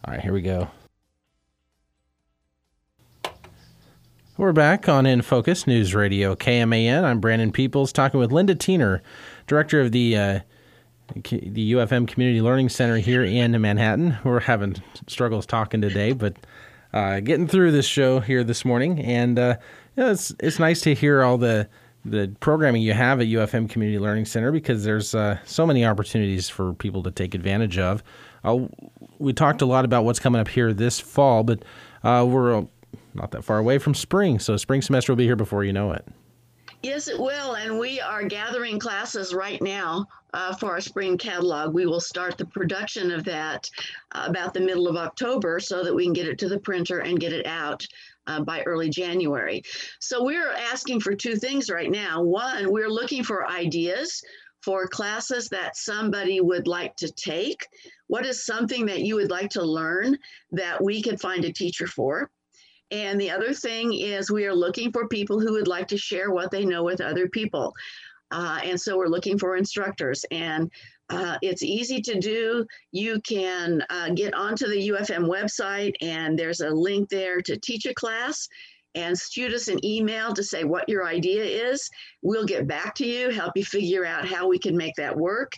All right, here we go. We're back on In Focus News Radio KMAN. I'm Brandon Peoples talking with Linda Tiener, director of the UFM Community Learning Center here in Manhattan. We're having struggles talking today, but getting through this show here this morning. And it's nice to hear all the programming you have at UFM Community Learning Center, because there's so many opportunities for people to take advantage of. We talked a lot about what's coming up here this fall, but we're not that far away from spring, so spring semester will be here before you know it. Yes, it will, and we are gathering classes right now for our spring catalog. We will start the production of that about the middle of October so that we can get it to the printer and get it out by early January. So we're asking for two things right now. One, we're looking for ideas for classes that somebody would like to take. What is something that you would like to learn that we could find a teacher for? And the other thing is we are looking for people who would like to share what they know with other people. And so we're looking for instructors, and it's easy to do. You can get onto the UFM website, and there's a link there to teach a class, and shoot us an email to say what your idea is. We'll get back to you, help you figure out how we can make that work.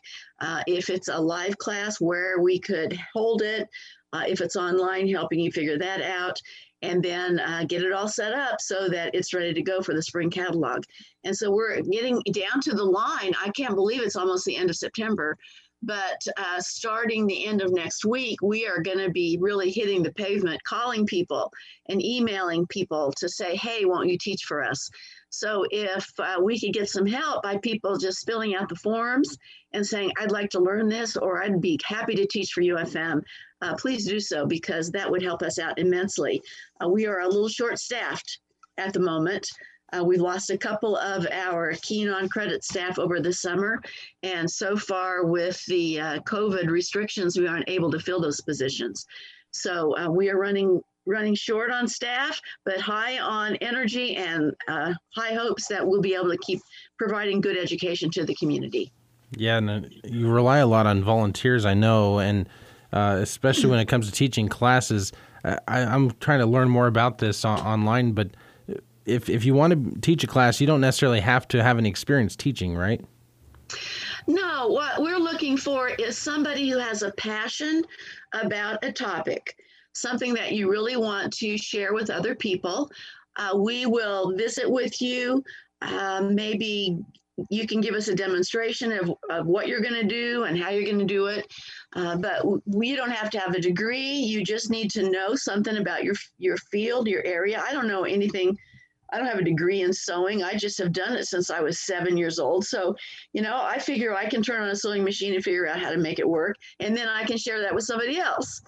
If it's a live class, where we could hold it. If it's online, helping you figure that out. And then get it all set up so that it's ready to go for the spring catalog. And so we're getting down to the line. I can't believe it's almost the end of September, but starting the end of next week, we are going to be really hitting the pavement, calling people and emailing people to say, hey, won't you teach for us? So if we could get some help by people just filling out the forms and saying, I'd like to learn this, or I'd be happy to teach for UFM, please do so, because that would help us out immensely. We are a little short-staffed at the moment. We've lost a couple of our Keen on Credit staff over the summer, and so far with the COVID restrictions, we aren't able to fill those positions. So we are running short on staff, but high on energy and high hopes that we'll be able to keep providing good education to the community. Yeah, and you rely a lot on volunteers, I know, and especially when it comes to teaching classes. I'm trying to learn more about this online, but if you want to teach a class, you don't necessarily have to have any experience teaching, right? No, what we're looking for is somebody who has a passion about a topic, something that you really want to share with other people. We will visit with you. Maybe you can give us a demonstration of what you're going to do and how you're going to do it. But you don't have to have a degree. You just need to know something about your field, your area. I don't know anything. I don't have a degree in sewing. I just have done it since I was 7 years old. So, I figure I can turn on a sewing machine and figure out how to make it work. And then I can share that with somebody else.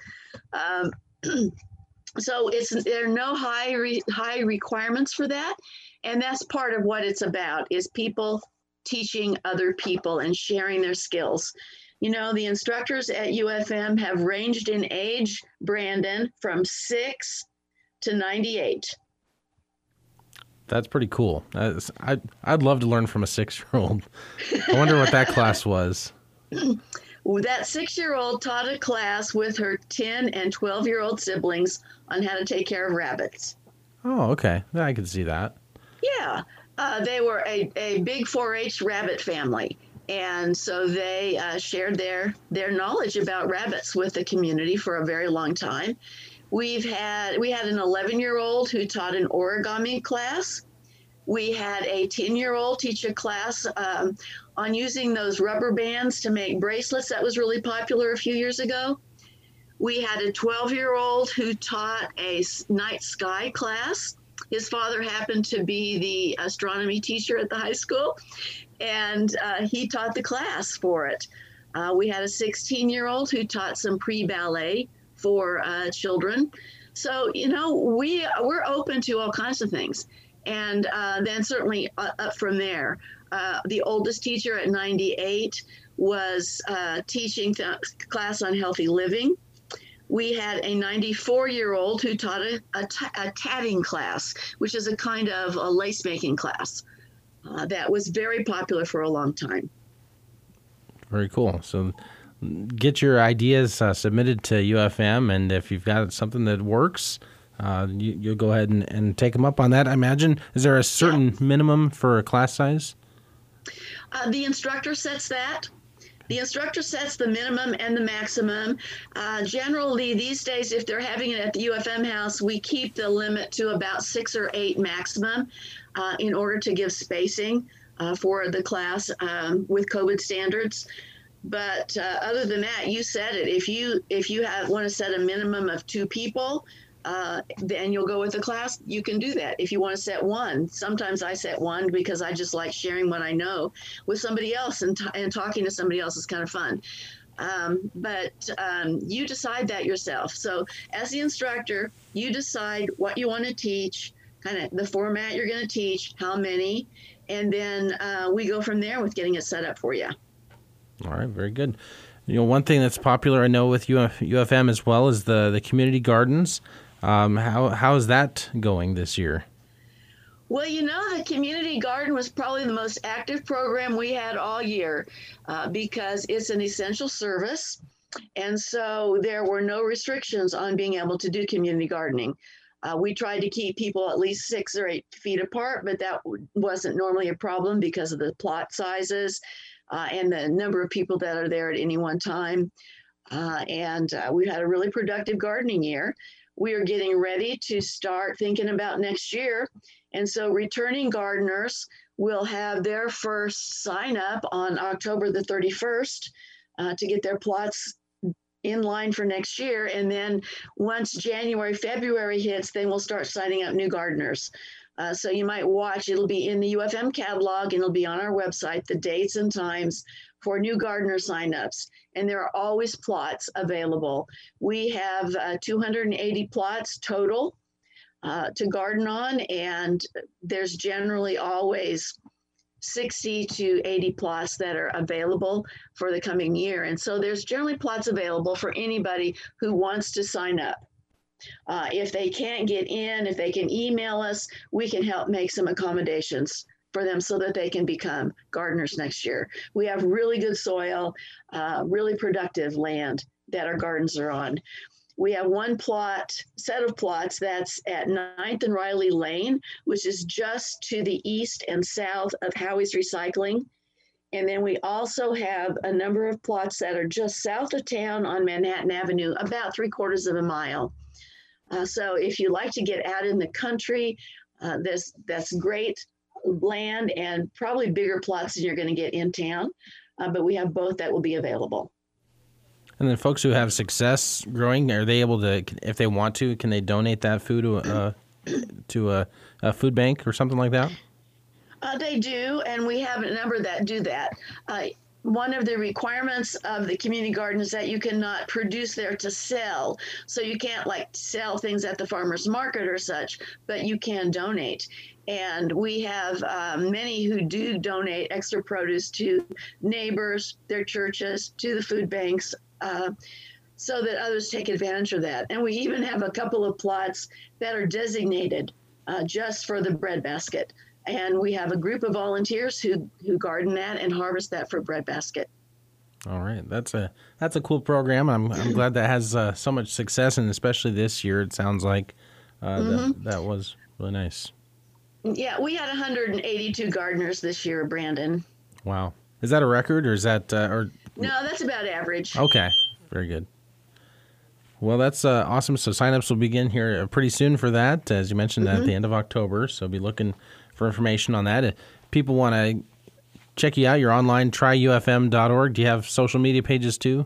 So there are no high requirements for that. And that's part of what it's about, is people teaching other people and sharing their skills. The instructors at UFM have ranged in age, Brandon, from 6 to 98. That's pretty cool. I'd love to learn from a 6-year-old. I wonder what that class was. That 6-year-old taught a class with her 10 and 12-year-old siblings on how to take care of rabbits. Oh, okay. I can see that. Yeah. They were a big 4-H rabbit family. And so they shared their knowledge about rabbits with the community for a very long time. We had an 11-year-old who taught an origami class. We had a 10-year-old teach a class on using those rubber bands to make bracelets. That was really popular a few years ago. We had a 12-year-old who taught a night sky class. His father happened to be the astronomy teacher at the high school, and he taught the class for it. We had a 16-year-old who taught some pre-ballet for children. So, we're open to all kinds of things. And then certainly up from there, the oldest teacher at 98 was teaching class on healthy living. We had a 94-year-old who taught a tatting class, which is a kind of a lace making class that was very popular for a long time. Very cool. So get your ideas submitted to UFM, and if you've got something that works, you'll go ahead and take them up on that. I imagine. Is there a certain minimum for a class size? The instructor sets that. The instructor sets the minimum and the maximum. Generally, these days, if they're having it at the UFM house, we keep the limit to about 6 or 8 maximum in order to give spacing for the class with COVID standards. But other than that, you said it. If you want to set a minimum of 2 people, then you'll go with the class. You can do that. If you want to set 1, sometimes I set 1 because I just like sharing what I know with somebody else, and talking to somebody else is kind of fun. But you decide that yourself. So as the instructor, you decide what you want to teach, kind of the format you're going to teach, how many, and then we go from there with getting it set up for you. All right, very good. One thing that's popular, I know, with UFM as well is the community gardens. How is that going this year? Well, the community garden was probably the most active program we had all year because it's an essential service. And so there were no restrictions on being able to do community gardening. We tried to keep people at least 6 or 8 feet apart, but that wasn't normally a problem because of the plot sizes and the number of people that are there at any one time. And we had a really productive gardening year. We are getting ready to start thinking about next year. And so returning gardeners will have their first sign up on October the 31st to get their plots in line for next year. And then once January, February hits, then we'll start signing up new gardeners. So you might watch, it'll be in the UFM catalog and it'll be on our website, the dates and times for new gardener signups. And there are always plots available. We have 280 plots total to garden on, and there's generally always 60 to 80 plots that are available for the coming year. And so there's generally plots available for anybody who wants to sign up. If they can't get in, if they can email us, we can help make some accommodations for them so that they can become gardeners next year. We have really good soil, really productive land that our gardens are on. We have one set of plots that's at 9th and Riley Lane, which is just to the east and south of Howie's Recycling. And then we also have a number of plots that are just south of town on Manhattan Avenue, about 3/4 of a mile. So if you like to get out in the country, that's great land and probably bigger plots than you're going to get in town. But we have both that will be available. And then folks who have success growing, are they able to, if they want to, can they donate that food to a food bank or something like that? They do, and we have a number that do that. One of the requirements of the community garden is that you cannot produce there to sell. So you can't sell things at the farmer's market or such, but you can donate. And we have many who do donate extra produce to neighbors, their churches, to the food banks, so that others take advantage of that. And we even have a couple of plots that are designated just for the breadbasket. And we have a group of volunteers who garden that and harvest that for breadbasket. All right, that's a cool program. I'm glad that has so much success, and especially this year, it sounds like that was really nice. Yeah, we had 182 gardeners this year, Brandon. Wow, is that a record, or is that or? No, that's about average. Okay, very good. Well, that's awesome. So signups will begin here pretty soon for that, as you mentioned, at the end of October. So be looking for information on that. If people want to check you out, you're online, tryufm.org. Do you have social media pages too?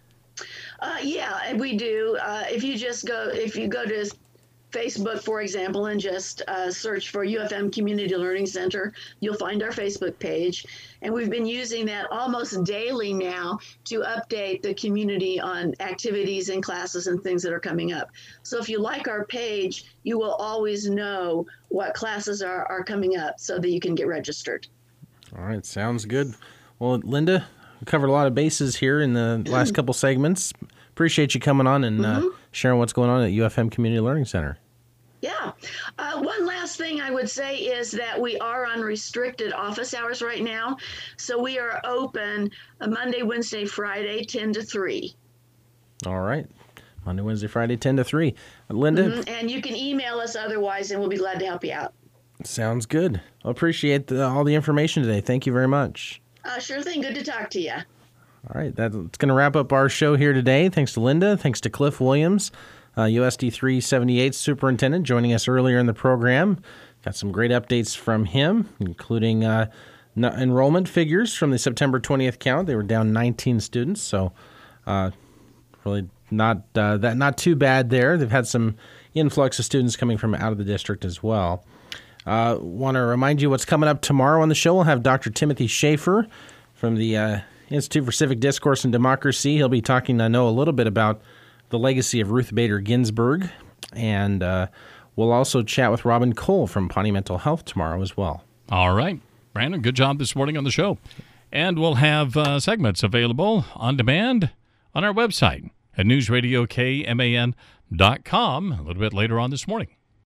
Yeah, we do. If you go to Facebook, for example, and just search for UFM Community Learning Center, you'll find our Facebook page. And we've been using that almost daily now to update the community on activities and classes and things that are coming up. So if you like our page, you will always know what classes are coming up so that you can get registered. All right, sounds good. Well, Linda, we covered a lot of bases here in the last couple segments. Appreciate you coming on and sharing what's going on at UFM Community Learning Center. Yeah. One last thing I would say is that we are on restricted office hours right now. So we are open Monday, Wednesday, Friday, 10 to 3. All right. Monday, Wednesday, Friday, 10 to 3. Linda? And you can email us otherwise, and we'll be glad to help you out. Sounds good. I appreciate all the information today. Thank you very much. Sure thing. Good to talk to you. All right. That's going to wrap up our show here today. Thanks to Linda. Thanks to Cliff Williams, USD 378 Superintendent, joining us earlier in the program. Got some great updates from him, including enrollment figures from the September 20th count. They were down 19 students, so really not too bad there. They've had some influx of students coming from out of the district as well. Want to remind you what's coming up tomorrow on the show. We'll have Dr. Timothy Schaefer from the Institute for Civic Discourse and Democracy. He'll be talking, I know, a little bit about the legacy of Ruth Bader Ginsburg. And we'll also chat with Robin Cole from Pawnee Mental Health tomorrow as well. All right. Brandon, good job this morning on the show. And we'll have segments available on demand on our website at newsradiokman.com a little bit later on this morning.